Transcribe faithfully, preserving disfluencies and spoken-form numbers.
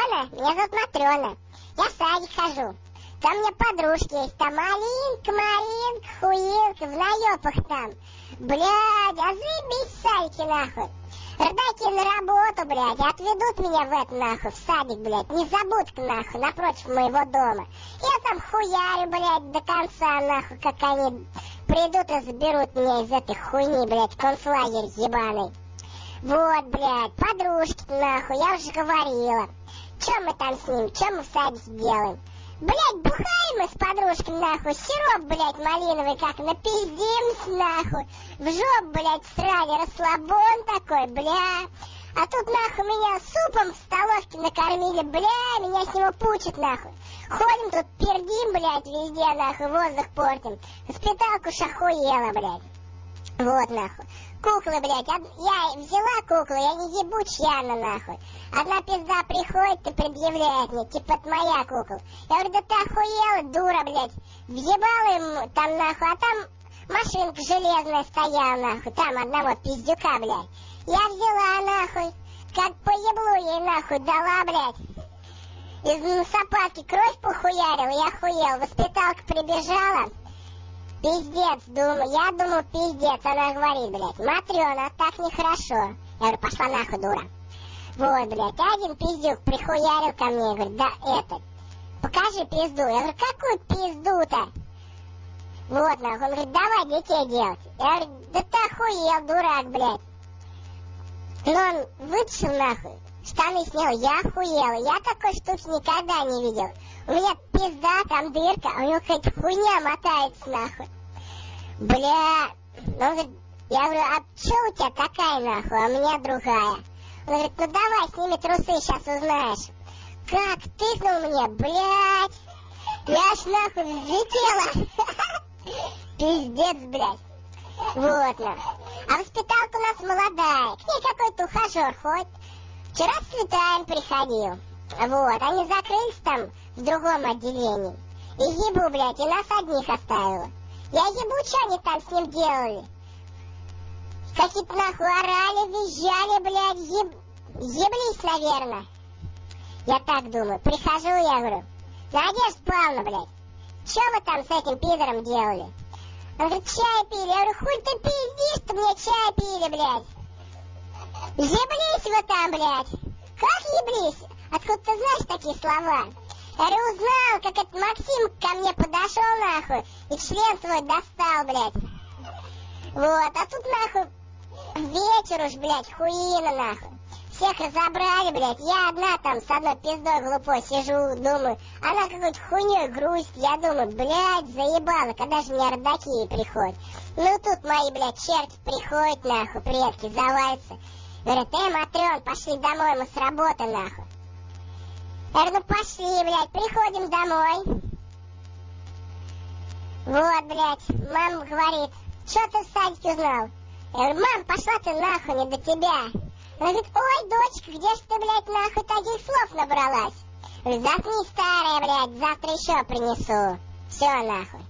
Матрена, меня зовут Матрена. Я в садик хожу. Там у меня подружки есть, там Алинка, Маринка, Хуилка, в наёпах там. Блядь, а заебись в садике, нахуй. Родаки на работу, блядь, отведут меня в это, нахуй, в садик, блядь, незабудка, нахуй, напротив моего дома. Я там хуярю, блядь, до конца, нахуй, как они придут и заберут меня из этой хуйни, блядь, концлагерь ебаный. Вот, блядь, подружки, нахуй, я уже говорила. Чё мы там с ним, чё мы в садике делаем? Блядь, бухаем мы с подружками, нахуй, сироп, блядь, малиновый, как напиздимся, нахуй. В жопу, блядь, срали, расслабон такой, бля. А тут, нахуй, меня супом в столовке накормили, бля, меня с него пучит, нахуй. Ходим тут, пердим, блядь, везде, нахуй, воздух портим. Госпиталку уж охуела, блядь. Вот, нахуй. Куклы, блядь, я взяла куклу, я не ебучьяна, нахуй. Одна пизда приходит и предъявляет мне, типа, это моя кукла. Я говорю, да ты охуела, дура, блядь. Въебала ему там, нахуй, а там машинка железная стояла, нахуй. Там одного пиздюка, блядь. Я взяла, нахуй, как по еблу ей, нахуй, дала, блядь. Из сапатки кровь похуярила, я охуела. Воспиталка прибежала. Пиздец, думаю, я думаю, пиздец. Она говорит, блядь, Матрена, так нехорошо. Я говорю, пошла нахуй, дура. Вот, блядь, один пиздюк прихуярил ко мне, говорит, да этот, покажи пизду. Я говорю, какую пизду-то? Вот, нахуй, он говорит, давай детей делать. Я говорю, да ты охуел, дурак, блядь. Но он вытащил, нахуй, штаны снял, я охуела, я такой штуки никогда не видел. У меня пизда, там дырка, а у него какая-то хуйня мотается, нахуй. Бля, ну, он говорит, я говорю, а чё у тебя такая, нахуй, а у меня другая? Он говорит, ну давай, сними трусы, сейчас узнаешь. Как тыкнул мне, блядь. Я аж нахуй взлетела. Пиздец, блядь. Вот, нахуй. А воспиталка у нас молодая. К ней какой-то ухажер ходит. Вчера с Цветаем приходил. Вот, они закрылись там в другом отделении. И ебу, блядь, и нас одних оставила. Я ебу, что они там с ним делали. Какие-то нахуй орали, визжали, блядь, еб... еблись, наверное. Я так думаю. Прихожу, я говорю, Надежда Павловна, блядь, что вы там с этим пидором делали? Он говорит, чай пили. Я говорю, хуй ты пиздишь, ты мне чай пили, блядь. Еблись вы там, блядь. Как еблись? Откуда ты знаешь такие слова? Я говорю, узнал, как этот Максим ко мне подошел, нахуй, и член свой достал, блядь. Вот, а тут, нахуй, вечер уж, блядь, хуина, нахуй. Всех разобрали, блядь. Я одна там с одной пиздой глупой сижу, думаю, она какой-то хуйней грусть. Я думаю, блядь, заебала, когда же мне родаки приходят. Ну тут мои, блядь, черти приходят, нахуй, предки, завалятся. Говорят, эй, Матрен, пошли домой, мы с работы, нахуй. Я говорю, ну пошли, блядь, приходим домой. Вот, блядь, мама говорит, что ты в садике узнал? Я говорю, мам, пошла ты нахуй, не до тебя. Она говорит, ой, дочка, где ж ты, блядь, нахуй таких слов набралась? Я говорю, заткни, старая, блядь, завтра еще принесу. Все, нахуй.